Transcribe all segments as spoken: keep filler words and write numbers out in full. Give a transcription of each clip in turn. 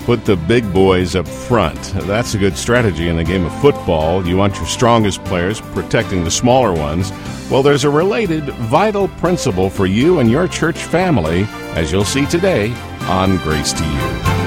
Put the big boys up front. That's a good strategy in a game of football. You want your strongest players protecting the smaller ones. Well, there's a related, vital principle for you and your church family, as you'll see today on Grace to You.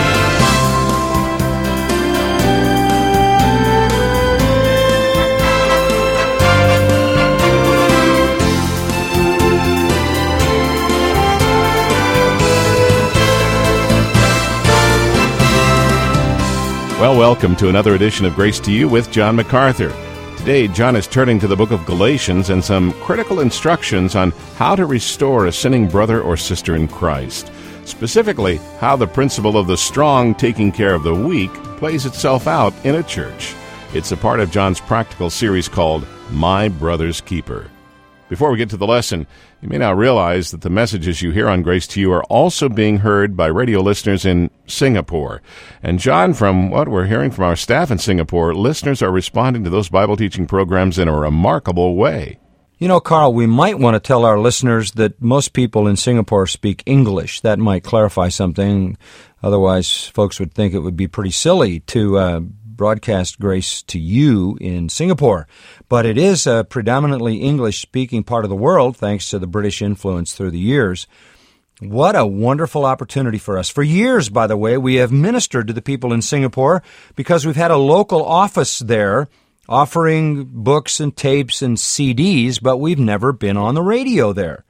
Well, welcome to another edition of Grace to You with John MacArthur. Today, John is turning to the book of Galatians and some critical instructions on how to restore a sinning brother or sister in Christ. Specifically, how the principle of the strong taking care of the weak plays itself out in a church. It's a part of John's practical series called My Brother's Keeper. Before we get to the lesson, you may now realize that the messages you hear on Grace to You are also being heard by radio listeners in Singapore. And John, from what we're hearing from our staff in Singapore, listeners are responding to those Bible teaching programs in a remarkable way. You know, Carl, we might want to tell our listeners that most people in Singapore speak English. That might clarify something. Otherwise, folks would think it would be pretty silly to uh, broadcast Grace to You in Singapore. But it is a predominantly English-speaking part of the world, thanks to the British influence through the years. What a wonderful opportunity for us. For years, by the way, we have ministered to the people in Singapore because we've had a local office there offering books and tapes and C Ds, but we've never been on the radio there.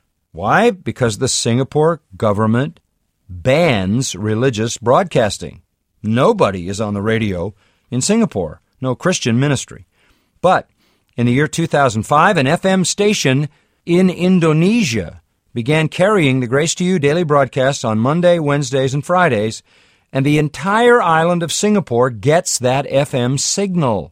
Why? Because the Singapore government bans religious broadcasting. Nobody is on the radio in Singapore, no Christian ministry. But in the year two thousand five, an F M station in Indonesia began carrying the Grace to You daily broadcasts on Monday, Wednesdays, and Fridays, and the entire island of Singapore gets that F M signal.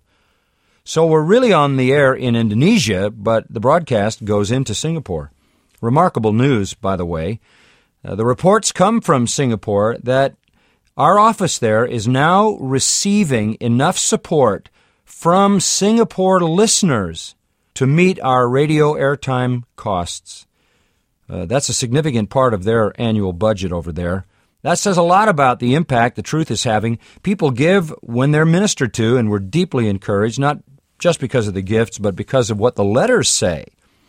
So we're really on the air in Indonesia, but the broadcast goes into Singapore. Remarkable news, by the way. Uh, the reports come from Singapore that our office there is now receiving enough support from Singapore listeners to meet our radio airtime costs. Uh, that's a significant part of their annual budget over there. That says a lot about the impact the truth is having. People give when they're ministered to, and we're deeply encouraged, not just because of the gifts, but because of what the letters say.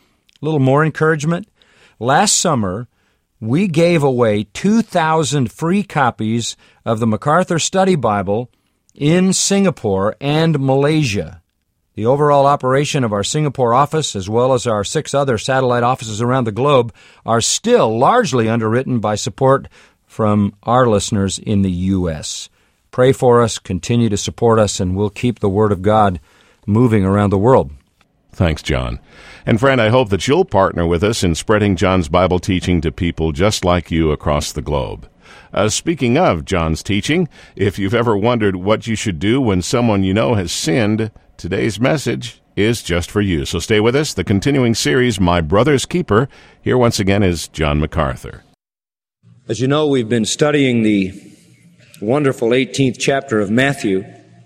A little more encouragement. Last summer, we gave away two thousand free copies of the MacArthur Study Bible in Singapore and Malaysia. The overall operation of our Singapore office, as well as our six other satellite offices around the globe, are still largely underwritten by support from our listeners in the U S. Pray for us, continue to support us, and we'll keep the Word of God moving around the world. Thanks, John. And friend, I hope that you'll partner with us in spreading John's Bible teaching to people just like you across the globe. Uh, speaking of John's teaching, if you've ever wondered what you should do when someone you know has sinned, today's message is just for you. So stay with us. The continuing series, My Brother's Keeper, here once again is John MacArthur. As you know, we've been studying the wonderful eighteenth chapter of Matthew.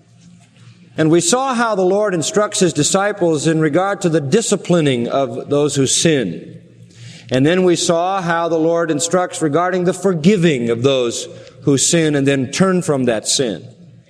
And we saw how the Lord instructs His disciples in regard to the disciplining of those who sin. And then we saw how the Lord instructs regarding the forgiving of those who sin and then turn from that sin.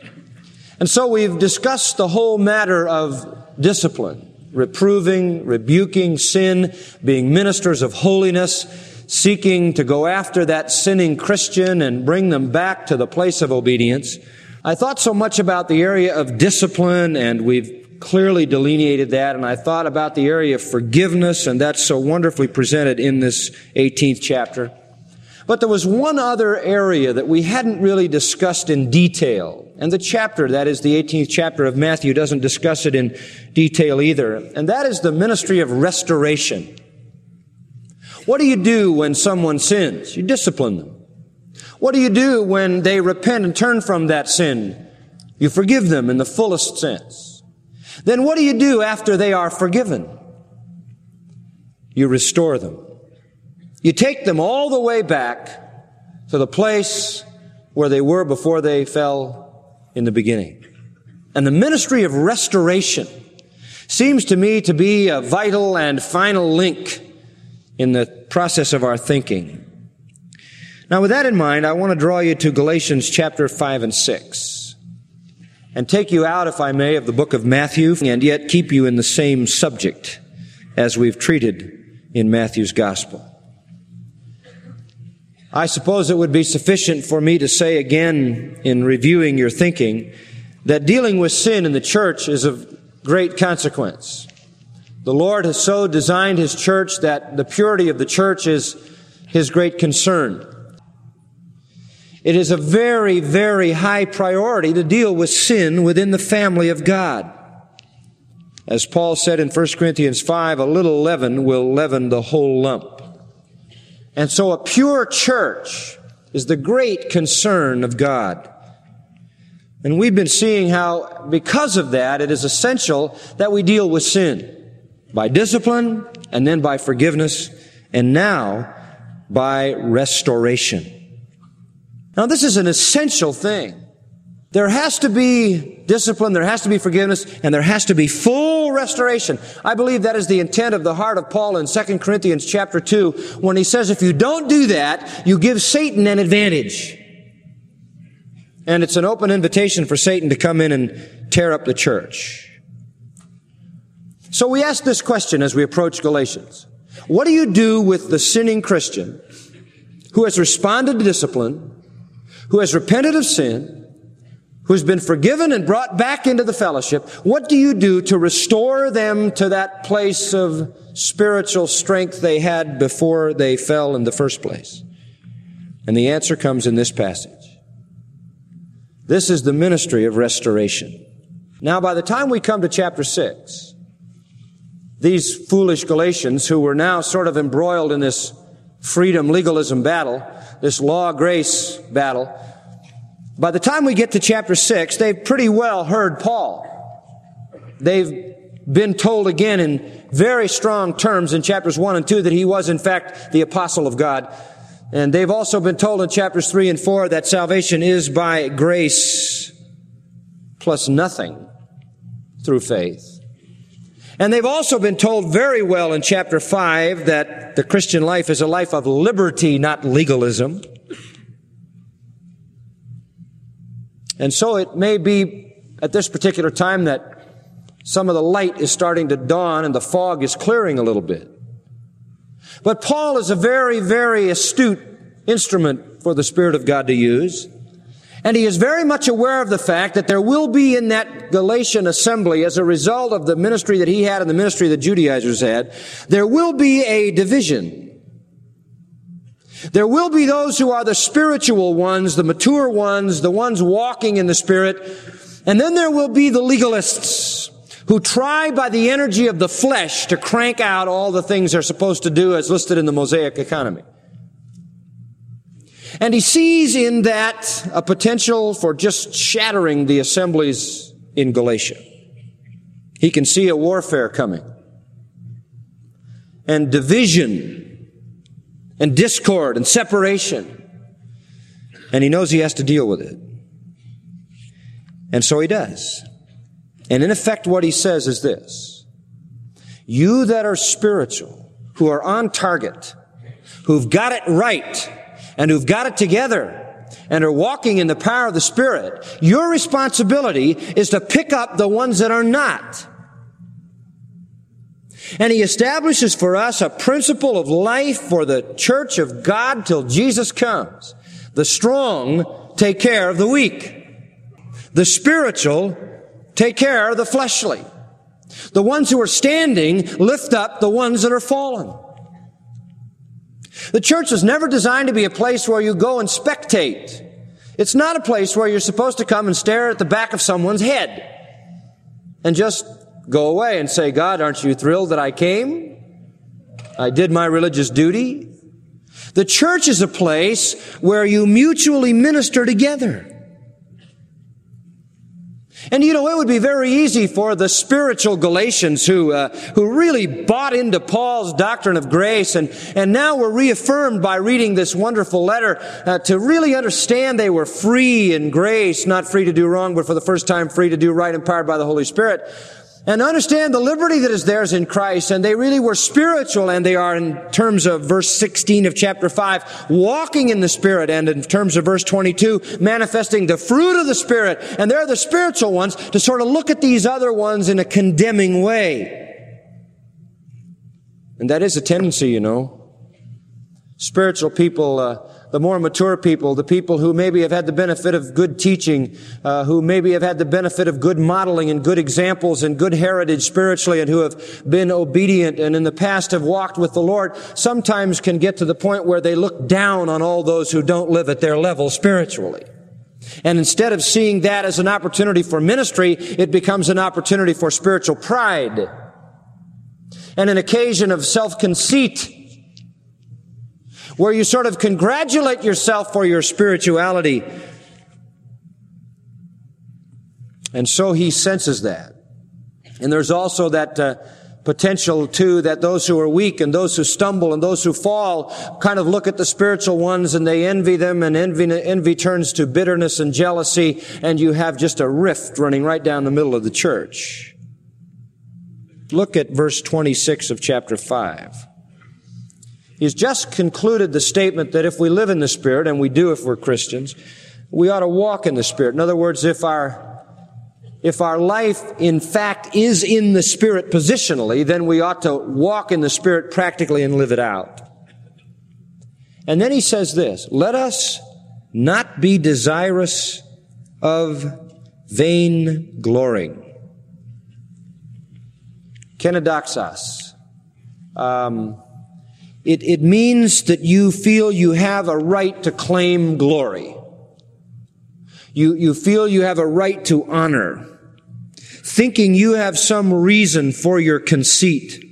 And so we've discussed the whole matter of discipline, reproving, rebuking sin, being ministers of holiness, seeking to go after that sinning Christian and bring them back to the place of obedience. I thought so much about the area of discipline, and we've clearly delineated that, and I thought about the area of forgiveness, and that's so wonderfully presented in this eighteenth chapter. But there was one other area that we hadn't really discussed in detail, and the chapter, that is the eighteenth chapter of Matthew, doesn't discuss it in detail either, and that is the ministry of restoration. What do you do when someone sins? You discipline them. What do you do when they repent and turn from that sin? You forgive them in the fullest sense. Then what do you do after they are forgiven? You restore them. You take them all the way back to the place where they were before they fell in the beginning. And the ministry of restoration seems to me to be a vital and final link in the process of our thinking. Now, with that in mind, I want to draw you to Galatians chapter five and six, and take you out, if I may, of the book of Matthew, and yet keep you in the same subject as we've treated in Matthew's gospel. I suppose it would be sufficient for me to say again, in reviewing your thinking, that dealing with sin in the church is of great consequence. The Lord has so designed His church that the purity of the church is His great concern. It is a very, very high priority to deal with sin within the family of God. As Paul said in First Corinthians five, a little leaven will leaven the whole lump. And so a pure church is the great concern of God. And we've been seeing how, because of that, it is essential that we deal with sin by discipline, and then by forgiveness, and now by restoration. Now, this is an essential thing. There has to be discipline, there has to be forgiveness, and there has to be full restoration. I believe that is the intent of the heart of Paul in Second Corinthians chapter two, when he says if you don't do that, you give Satan an advantage. And it's an open invitation for Satan to come in and tear up the church. So we ask this question as we approach Galatians. What do you do with the sinning Christian who has responded to discipline, who has repented of sin, who's been forgiven and brought back into the fellowship? What do you do to restore them to that place of spiritual strength they had before they fell in the first place? And the answer comes in this passage. This is the ministry of restoration. Now, by the time we come to chapter six, these foolish Galatians, who were now sort of embroiled in this freedom legalism battle, this law-grace battle, by the time we get to chapter six, they've pretty well heard Paul. They've been told again in very strong terms in chapters one and two that he was in fact the apostle of God. And they've also been told in chapters three and four that salvation is by grace plus nothing through faith. And they've also been told very well in chapter five that the Christian life is a life of liberty, not legalism. And so it may be at this particular time that some of the light is starting to dawn and the fog is clearing a little bit. But Paul is a very, very astute instrument for the Spirit of God to use. And he is very much aware of the fact that there will be in that Galatian assembly, as a result of the ministry that he had and the ministry the Judaizers had, there will be a division. There will be those who are the spiritual ones, the mature ones, the ones walking in the Spirit. And then there will be the legalists who try by the energy of the flesh to crank out all the things they're supposed to do as listed in the Mosaic economy. And he sees in that a potential for just shattering the assemblies in Galatia. He can see a warfare coming, and division, and discord, and separation. And he knows he has to deal with it. And so he does. And in effect, what he says is this: you that are spiritual, who are on target, who've got it right, and who've got it together, and are walking in the power of the Spirit, your responsibility is to pick up the ones that are not. And he establishes for us a principle of life for the church of God till Jesus comes. The strong take care of the weak. The spiritual take care of the fleshly. The ones who are standing lift up the ones that are fallen. The church was never designed to be a place where you go and spectate. It's not a place where you're supposed to come and stare at the back of someone's head and just go away and say, God, aren't you thrilled that I came? I did my religious duty. The church is a place where you mutually minister together. And you know, it would be very easy for the spiritual Galatians who uh, who really bought into Paul's doctrine of grace and, and now were reaffirmed by reading this wonderful letter uh, to really understand they were free in grace, not free to do wrong, but for the first time free to do right, empowered by the Holy Spirit. and understand the liberty that is theirs in Christ, and they really were spiritual, and they are, in terms of verse sixteen of chapter five, walking in the Spirit, and in terms of verse twenty-two, manifesting the fruit of the Spirit, and they're the spiritual ones, to sort of look at these other ones in a condemning way. And that is a tendency, you know. Spiritual people, uh, the more mature people, the people who maybe have had the benefit of good teaching, uh, who maybe have had the benefit of good modeling and good examples and good heritage spiritually, and who have been obedient and in the past have walked with the Lord, sometimes can get to the point where they look down on all those who don't live at their level spiritually. And instead of seeing that as an opportunity for ministry, it becomes an opportunity for spiritual pride and an occasion of self-conceit, where you sort of congratulate yourself for your spirituality. And so he senses that. And there's also that uh, potential, too, that those who are weak and those who stumble and those who fall kind of look at the spiritual ones and they envy them, and envy, envy turns to bitterness and jealousy, and you have just a rift running right down the middle of the church. Look at verse twenty-six of chapter five. He's just concluded the statement that if we live in the Spirit, and we do if we're Christians, we ought to walk in the Spirit. In other words, if our, if our life in fact is in the Spirit positionally, then we ought to walk in the Spirit practically and live it out. And then he says this, let us not be desirous of vain glorying. Kenodoxos. Um, It, it means that you feel you have a right to claim glory. You, you feel you have a right to honor, thinking you have some reason for your conceit.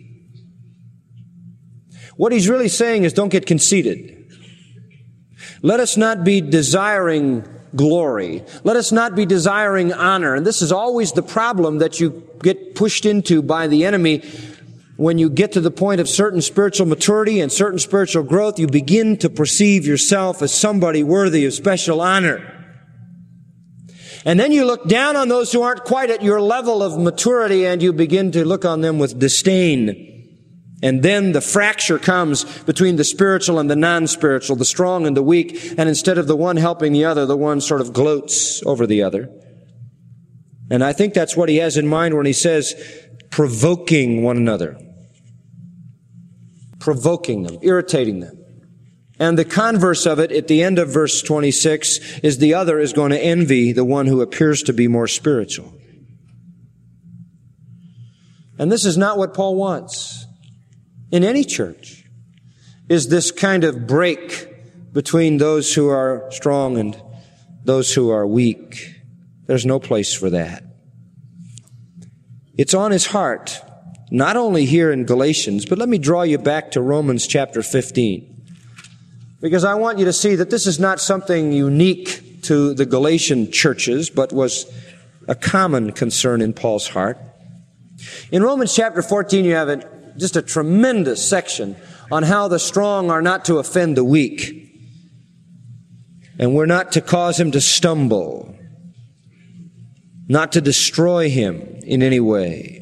What he's really saying is don't get conceited. Let us not be desiring glory. Let us not be desiring honor. And this is always the problem that you get pushed into by the enemy. When you get to the point of certain spiritual maturity and certain spiritual growth, you begin to perceive yourself as somebody worthy of special honor. And then you look down on those who aren't quite at your level of maturity, and you begin to look on them with disdain. And then the fracture comes between the spiritual and the non-spiritual, the strong and the weak, and instead of the one helping the other, the one sort of gloats over the other. And I think that's what he has in mind when he says, provoking one another. Provoking them, irritating them. And the converse of it at the end of verse twenty-six is the other is going to envy the one who appears to be more spiritual. And this is not what Paul wants in any church, is this kind of break between those who are strong and those who are weak. There's no place for that. It's on his heart, not only here in Galatians, but let me draw you back to Romans chapter fifteen. Because I want you to see that this is not something unique to the Galatian churches, but was a common concern in Paul's heart. In Romans chapter fourteen, you have a, just a tremendous section on how the strong are not to offend the weak. And we're not to cause him to stumble, not to destroy him in any way,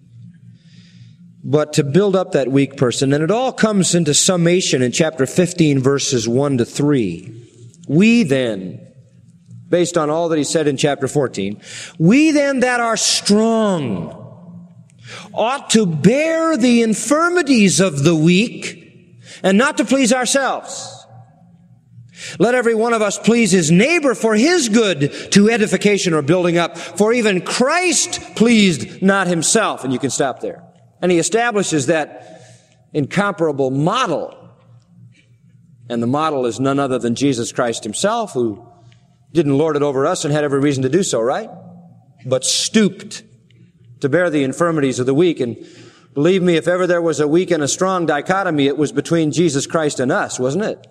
but to build up that weak person. And it all comes into summation in chapter fifteen, verses one to three. We then, based on all that he said in chapter fourteen, we then that are strong ought to bear the infirmities of the weak and not to please ourselves. Let every one of us please his neighbor for his good, to edification or building up. For even Christ pleased not himself. And you can stop there. And he establishes that incomparable model. And the model is none other than Jesus Christ himself, who didn't lord it over us and had every reason to do so, right? But stooped to bear the infirmities of the weak. And believe me, if ever there was a weak and a strong dichotomy, it was between Jesus Christ and us, wasn't it?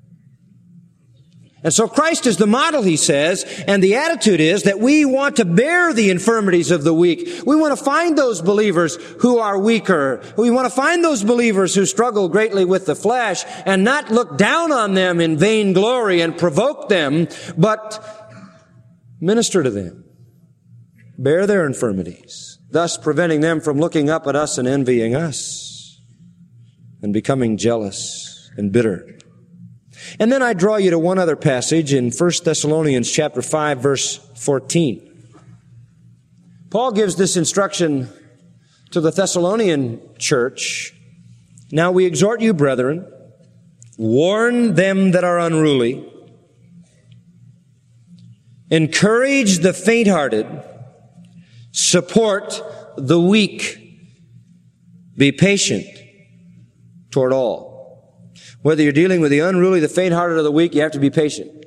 And so Christ is the model, he says, and the attitude is that we want to bear the infirmities of the weak. We want to find those believers who are weaker. We want to find those believers who struggle greatly with the flesh and not look down on them in vain glory and provoke them, but minister to them. Bear their infirmities. thus preventing them from looking up at us and envying us and becoming jealous and bitter. And then I draw you to one other passage in First Thessalonians chapter five, verse fourteen. Paul gives this instruction to the Thessalonian church. Now we exhort you, brethren, warn them that are unruly, encourage the faint-hearted, support the weak, be patient toward all. Whether you're dealing with the unruly, the faint-hearted, or the weak, you have to be patient.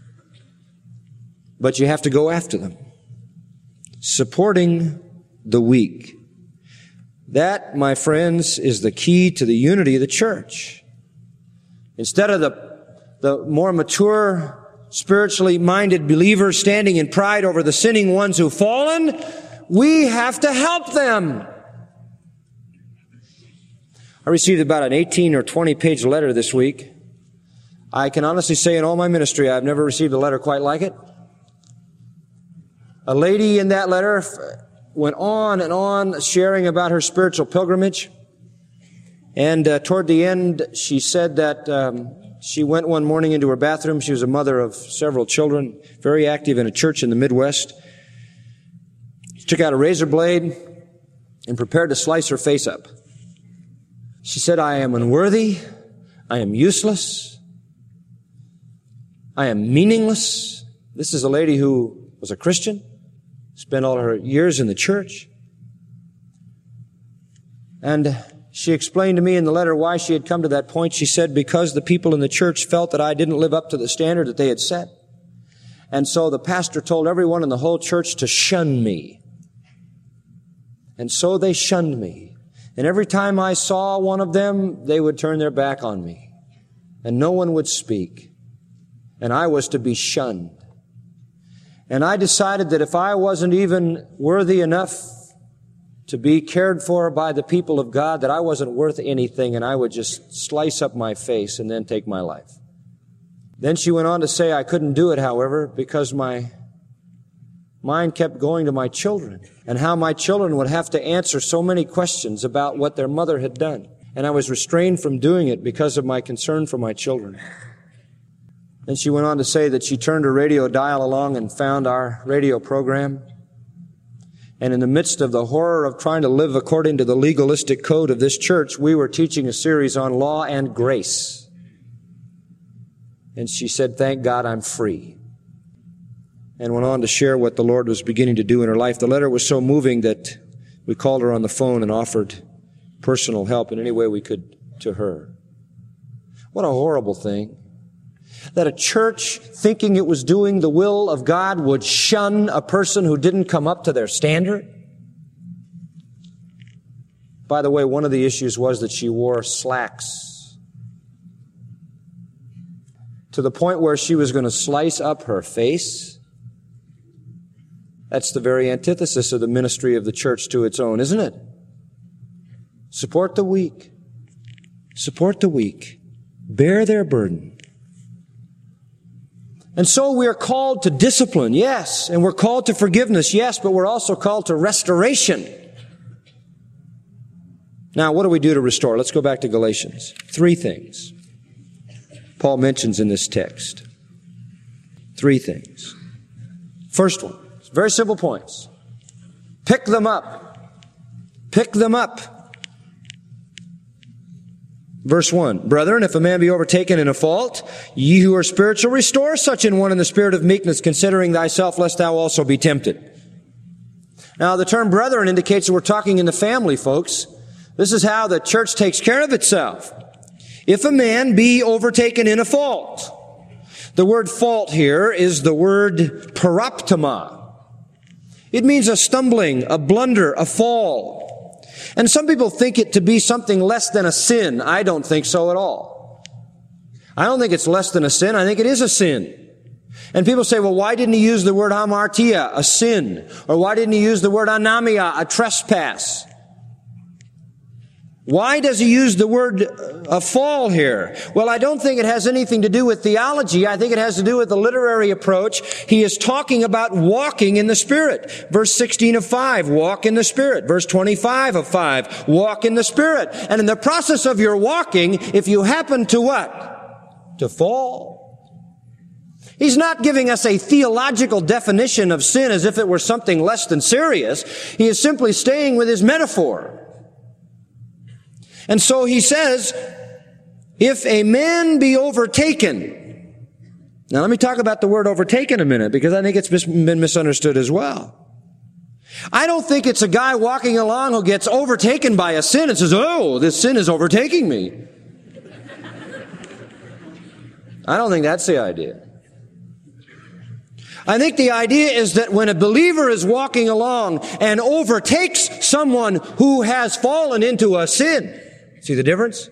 But you have to go after them. Supporting the weak. That, my friends, is the key to the unity of the church. Instead of the, the more mature, spiritually minded believers standing in pride over the sinning ones who've fallen, we have to help them. I received about an eighteen or twenty page letter this week. I can honestly say in all my ministry, I've never received a letter quite like it. A lady in that letter went on and on sharing about her spiritual pilgrimage. And uh, toward the end, she said that um, she went one morning into her bathroom. She was a mother of several children, very active in a church in the Midwest. She took out a razor blade and prepared to slice her face up. She said, I am unworthy, I am useless, I am meaningless. This is a lady who was a Christian, spent all her years in the church. And she explained to me in the letter why she had come to that point. She said, because the people in the church felt that I didn't live up to the standard that they had set. And so the pastor told everyone in the whole church to shun me. And so they shunned me. And every time I saw one of them, they would turn their back on me. And no one would speak. And I was to be shunned. And I decided that if I wasn't even worthy enough to be cared for by the people of God, that I wasn't worth anything, and I would just slice up my face and then take my life. Then she went on to say I couldn't do it, however, because my mind kept going to my children and how my children would have to answer so many questions about what their mother had done. And I was restrained from doing it because of my concern for my children. And she went on to say that she turned her radio dial along and found our radio program. And in the midst of the horror of trying to live according to the legalistic code of this church, we were teaching a series on law and grace. And she said, thank God I'm free. And went on to share what the Lord was beginning to do in her life. The letter was so moving that we called her on the phone and offered personal help in any way we could to her. What a horrible thing. That a church, thinking it was doing the will of God, would shun a person who didn't come up to their standard. By the way, one of the issues was that she wore slacks to the point where she was going to slice up her face. That's the very antithesis of the ministry of the church to its own, isn't it? Support the weak. Support the weak. Bear their burden. And so we are called to discipline, yes, and we're called to forgiveness, yes, but we're also called to restoration. Now, what do we do to restore? Let's go back to Galatians. Three things Paul mentions in this text. Three things. First one. Very simple points. Pick them up. Pick them up. Verse one, brethren, if a man be overtaken in a fault, ye who are spiritual, restore such an one in the spirit of meekness, considering thyself, lest thou also be tempted. Now, the term brethren indicates that we're talking in the family, folks. This is how the church takes care of itself. If a man be overtaken in a fault. The word fault here is the word paraptoma. It means a stumbling, a blunder, a fall. And some people think it to be something less than a sin. I don't think so at all. I don't think it's less than a sin. I think it is a sin. And people say, well, why didn't he use the word hamartia, a sin? Or why didn't he use the word anamia, a trespass? Why does he use the word uh, fall here? Well, I don't think it has anything to do with theology. I think it has to do with the literary approach. He is talking about walking in the Spirit. Verse sixteen of five, walk in the Spirit. Verse twenty-five of five, walk in the Spirit. And in the process of your walking, if you happen to what? To fall. He's not giving us a theological definition of sin as if it were something less than serious. He is simply staying with his metaphor. And so he says, if a man be overtaken. Now let me talk about the word overtaken a minute, because I think it's mis- been misunderstood as well. I don't think it's a guy walking along who gets overtaken by a sin and says, oh, this sin is overtaking me. I don't think that's the idea. I think the idea is that when a believer is walking along and overtakes someone who has fallen into a sin, see the difference?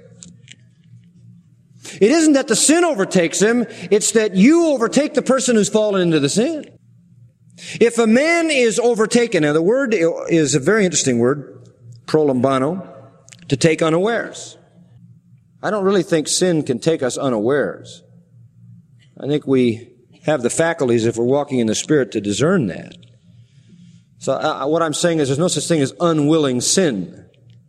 It isn't that the sin overtakes him, it's that you overtake the person who's fallen into the sin. If a man is overtaken, now the word is a very interesting word, prolambano, to take unawares. I don't really think sin can take us unawares. I think we have the faculties, if we're walking in the Spirit, to discern that. So uh, what I'm saying is there's no such thing as unwilling sin.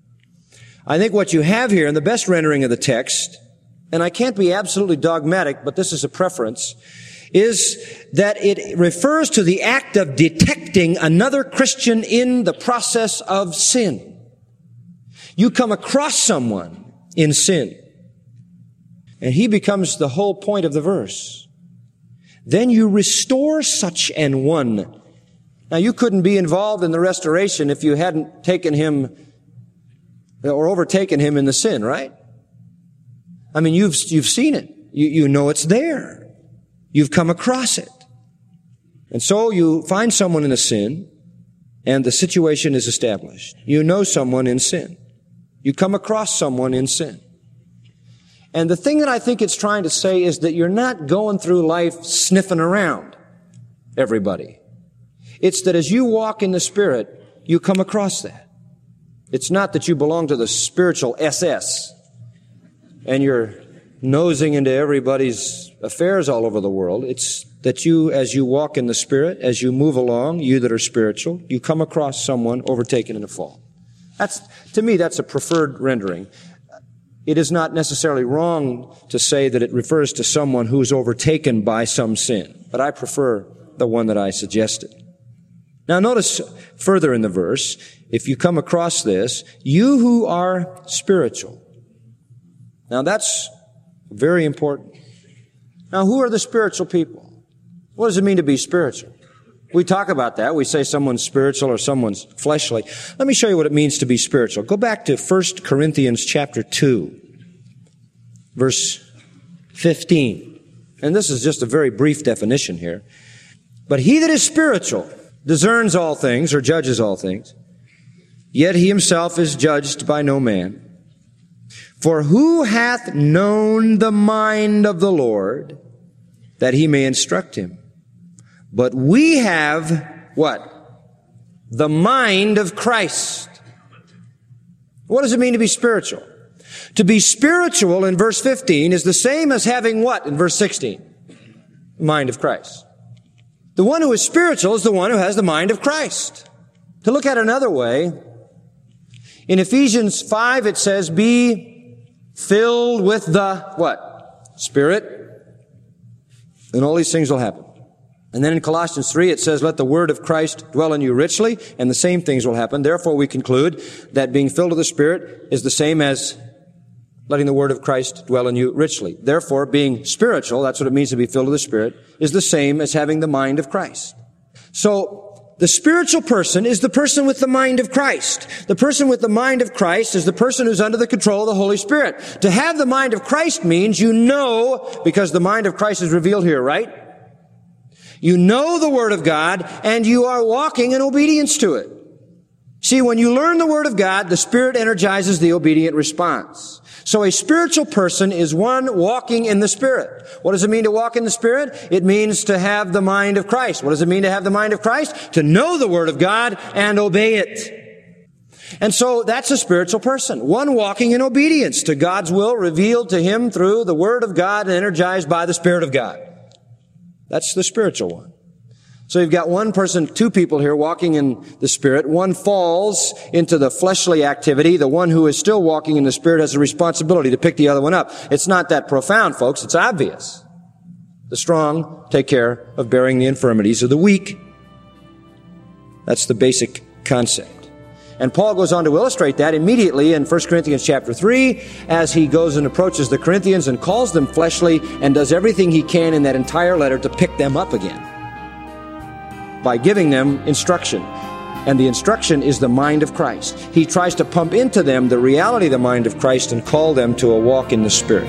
I think what you have here in the best rendering of the text, and I can't be absolutely dogmatic, but this is a preference, is that it refers to the act of detecting another Christian in the process of sin. You come across someone in sin, and he becomes the whole point of the verse. Then you restore such an one. Now, you couldn't be involved in the restoration if you hadn't taken him or overtaken him in the sin, right? I mean, you've, you've seen it. You, you know it's there. You've come across it. And so you find someone in a sin, and the situation is established. You know someone in sin. You come across someone in sin. And the thing that I think it's trying to say is that you're not going through life sniffing around everybody. It's that as you walk in the Spirit, you come across that. It's not that you belong to the spiritual S S and you're nosing into everybody's affairs all over the world. It's that you, as you walk in the Spirit, as you move along, you that are spiritual, you come across someone overtaken in a fall. That's, to me, that's a preferred rendering. It is not necessarily wrong to say that it refers to someone who's overtaken by some sin, but I prefer the one that I suggested. Now notice further in the verse, if you come across this, you who are spiritual. Now that's very important. Now who are the spiritual people? What does it mean to be spiritual? We talk about that. We say someone's spiritual or someone's fleshly. Let me show you what it means to be spiritual. Go back to First Corinthians chapter two, verse fifteen. And this is just a very brief definition here. But he that is spiritual discerns all things, or judges all things, yet he himself is judged by no man. For who hath known the mind of the Lord, that he may instruct him? But we have, what? The mind of Christ. What does it mean to be spiritual? To be spiritual in verse fifteen is the same as having what in verse sixteen? The mind of Christ. The one who is spiritual is the one who has the mind of Christ. To look at it another way, in Ephesians five it says, be filled with the, what? Spirit. And all these things will happen. And then in Colossians three, it says, let the word of Christ dwell in you richly, and the same things will happen. Therefore, we conclude that being filled with the Spirit is the same as letting the word of Christ dwell in you richly. Therefore, being spiritual, that's what it means to be filled with the Spirit, is the same as having the mind of Christ. So, the spiritual person is the person with the mind of Christ. The person with the mind of Christ is the person who's under the control of the Holy Spirit. To have the mind of Christ means you know, because the mind of Christ is revealed here, right? You know the Word of God, and you are walking in obedience to it. See, when you learn the Word of God, the Spirit energizes the obedient response. So a spiritual person is one walking in the Spirit. What does it mean to walk in the Spirit? It means to have the mind of Christ. What does it mean to have the mind of Christ? To know the Word of God and obey it. And so that's a spiritual person, one walking in obedience to God's will revealed to him through the Word of God and energized by the Spirit of God. That's the spiritual one. So you've got one person, two people here walking in the Spirit. One falls into the fleshly activity. The one who is still walking in the Spirit has a responsibility to pick the other one up. It's not that profound, folks. It's obvious. The strong take care of bearing the infirmities of the weak. That's the basic concept. And Paul goes on to illustrate that immediately in First Corinthians chapter three, as he goes and approaches the Corinthians and calls them fleshly and does everything he can in that entire letter to pick them up again by giving them instruction. And the instruction is the mind of Christ. He tries to pump into them the reality of the mind of Christ and call them to a walk in the Spirit.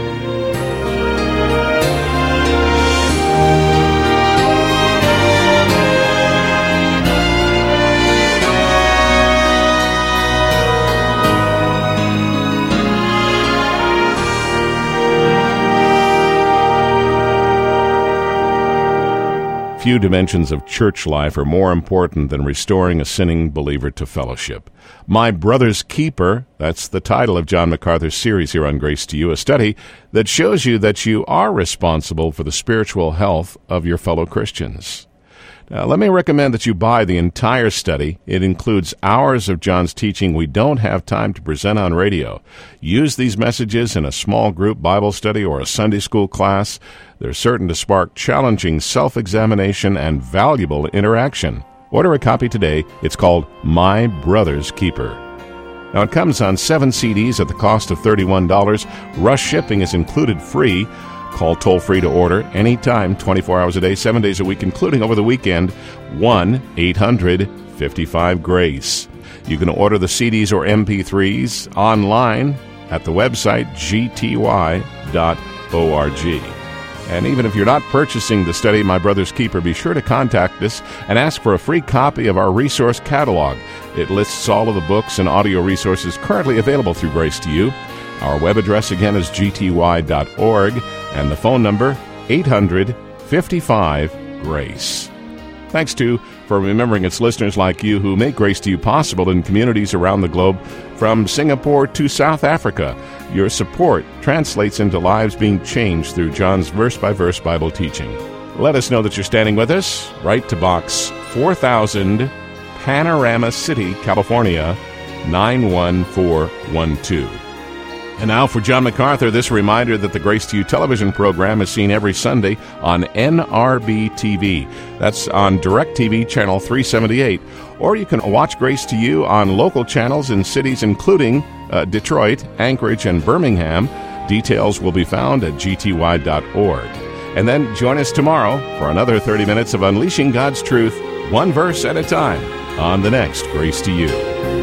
Few dimensions of church life are more important than restoring a sinning believer to fellowship. My Brother's Keeper, that's the title of John MacArthur's series here on Grace to You, a study that shows you that you are responsible for the spiritual health of your fellow Christians. Now, let me recommend that you buy the entire study. It includes hours of John's teaching we don't have time to present on radio. Use these messages in a small group Bible study or a Sunday school class. They're certain to spark challenging self-examination and valuable interaction. Order a copy today. It's called My Brother's Keeper. Now, it comes on seven C Ds at the cost of thirty-one dollars. Rush shipping is included free. Call toll-free to order anytime, twenty-four hours a day, seven days a week, including over the weekend, one eight hundred fifty-five GRACE. You can order the C Ds or M P threes online at the website g t y dot org. And even if you're not purchasing the study, My Brother's Keeper, be sure to contact us and ask for a free copy of our resource catalog. It lists all of the books and audio resources currently available through Grace to You. Our web address again is g t y dot org, and the phone number, eight hundred fifty-five GRACE. Thanks, too, for remembering it's listeners like you who make Grace to You possible in communities around the globe, from Singapore to South Africa. Your support translates into lives being changed through John's verse-by-verse Bible teaching. Let us know that you're standing with us. Write to Box four thousand, Panorama City, California, nine one four one two. And now for John MacArthur, this reminder that the Grace to You television program is seen every Sunday on N R B T V. That's on DirecTV channel three seventy-eight. Or you can watch Grace to You on local channels in cities including uh, Detroit, Anchorage, and Birmingham. Details will be found at g t y dot org. And then join us tomorrow for another thirty minutes of unleashing God's truth, one verse at a time, on the next Grace to You.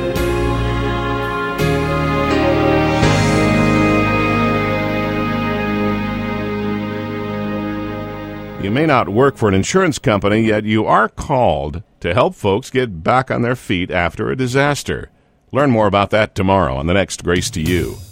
You may not work for an insurance company, yet you are called to help folks get back on their feet after a disaster. Learn more about that tomorrow on the next Grace to You.